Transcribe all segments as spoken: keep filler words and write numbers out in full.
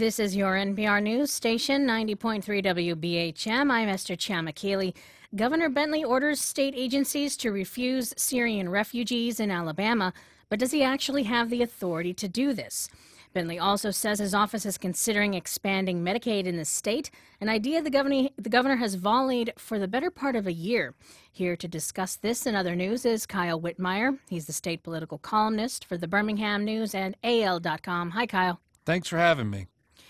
This is your N P R News station, ninety point three W B H M. I'm Esther Chamakili. Governor Bentley orders state agencies to refuse Syrian refugees in Alabama, but does he actually have the authority to do this? Bentley also says his office is considering expanding Medicaid in the state, an idea the governor, the governor has volleyed for the better part of a year. Here to discuss this and other news is Kyle Whitmire. He's the state political columnist for the Birmingham News and A L dot com. Hi, Kyle. Thanks for having me.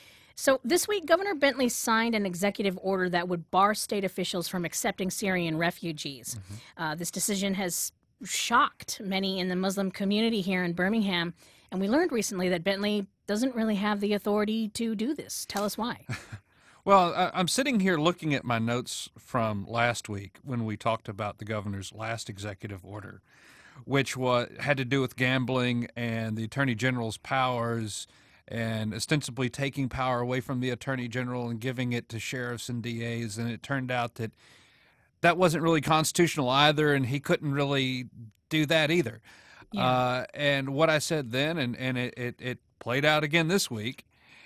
So this week, Governor Bentley signed an executive order that would bar state officials from accepting Syrian refugees. Mm-hmm. Uh, this decision has shocked many in the Muslim community here in Birmingham, and we learned recently that Bentley doesn't really have the authority to do this. Tell us why. Well, I, I'm sitting here looking at my notes from last week when we talked about the governor's last executive order, which was, had to do with gambling and the attorney general's powers and ostensibly taking power away from the attorney general and giving it to sheriffs and D As. And it turned out that that wasn't really constitutional either, and he couldn't really do that either. Yeah. Uh, and what I said then, and, and it, it, it played out again this week,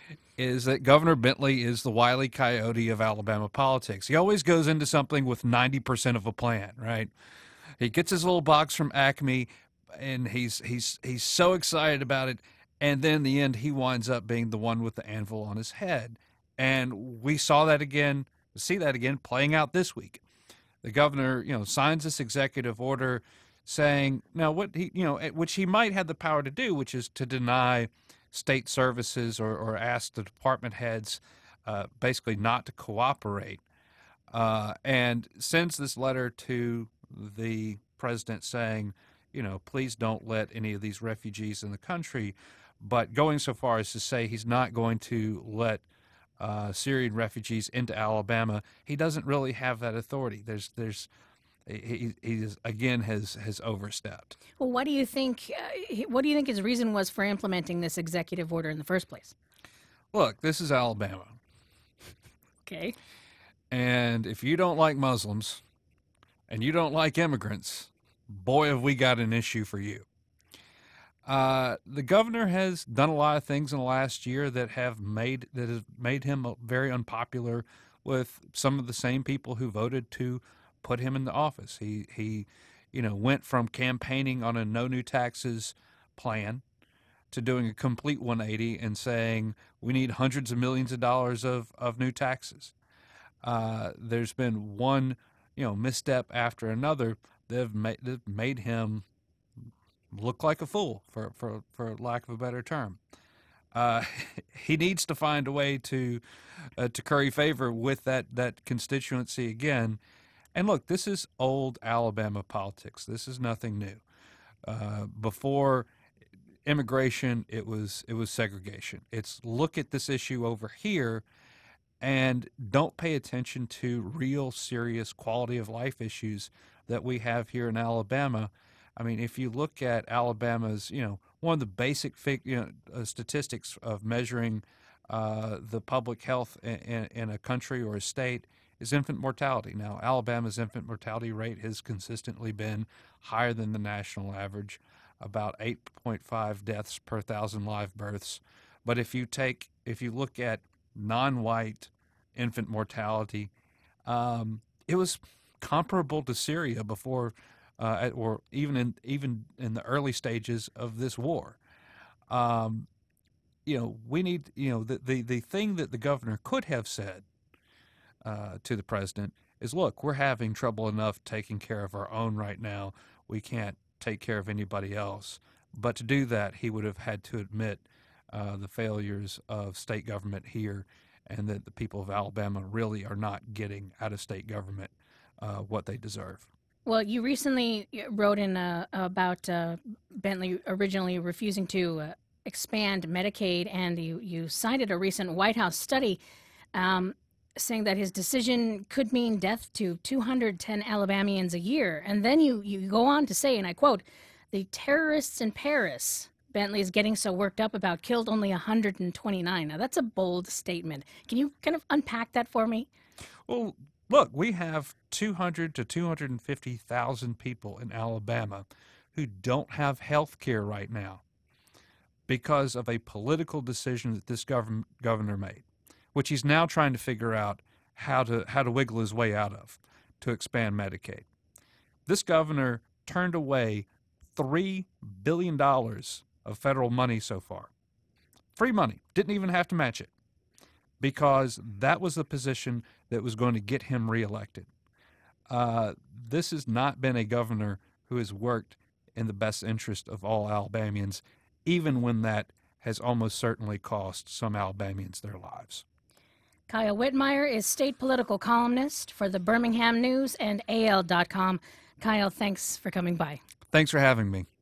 is that Governor Bentley is the Wile E. Coyote of Alabama politics. He always goes into something with ninety percent of a plan, right? He gets his little box from Acme, and he's he's he's so excited about it. And then in the end, he winds up being the one with the anvil on his head. And we saw that again, see that again playing out this week. The governor, you know, signs this executive order saying, now what he, you know, which he might have the power to do, which is to deny state services or, or ask the department heads uh, basically not to cooperate. Uh, and sends this letter to the president saying, you know, please don't let any of these refugees in the country, but going so far as to say he's not going to let uh, Syrian refugees into Alabama. He doesn't really have that authority. There's, there's, he, he is, again has has overstepped. Well, what do you think? Uh, what do you think his reason was for implementing this executive order in the first place? Look, this is Alabama. Okay. And if you don't like Muslims, and you don't like immigrants, boy, have we got an issue for you. Uh, the governor has done a lot of things in the last year that have made that have made him very unpopular with some of the same people who voted to put him in the office. He he, you know, went from campaigning on a no new taxes plan to doing a complete one eighty and saying we need hundreds of millions of dollars of, of new taxes. Uh, there's been one, you know, misstep after another that have made, that have made him look like a fool, for, for, for lack of a better term. Uh, he needs to find a way to uh, to curry favor with that, that constituency again. And look, this is old Alabama politics. This is nothing new. Uh, before immigration, it was it was segregation. It's look at this issue over here and don't pay attention to real serious quality of life issues that we have here in Alabama. I mean, if you look at Alabama's, you know, one of the basic fig, you know, uh, statistics of measuring uh, the public health in, in, in a country or a state is infant mortality. Now, Alabama's infant mortality rate has consistently been higher than the national average, about eight point five deaths per thousand live births. But if you take, if you look at non-white infant mortality, um, it was comparable to Syria before, uh, or even in even in the early stages of this war. Um, you know, we need, you know, the, the, the thing that the governor could have said uh, to the president is, look, we're having trouble enough taking care of our own right now. We can't take care of anybody else. But to do that, he would have had to admit uh, the failures of state government here and that the people of Alabama really are not getting out of state government uh, what they deserve. Well, you recently wrote in uh, about uh, Bentley originally refusing to uh, expand Medicaid, and you, you cited a recent White House study um, saying that his decision could mean death to two hundred ten Alabamians a year. And then you, you go on to say, and I quote, "The terrorists in Paris Bentley is getting so worked up about killed only one hundred twenty-nine. Now, that's a bold statement. Can you kind of unpack that for me? Well, look, we have two hundred to two hundred fifty thousand people in Alabama who don't have health care right now. because of a political decision that this gov- governor made, which he's now trying to figure out how to how to wiggle his way out of to expand Medicaid. This governor turned away three billion dollars of federal money so far. Free money, didn't even have to match it, because that was the position that was going to get him reelected. Uh, this has not been a governor who has worked in the best interest of all Alabamians, even when that has almost certainly cost some Alabamians their lives. Kyle Whitmire is state political columnist for the Birmingham News and A L dot com. Kyle, thanks for coming by. Thanks for having me.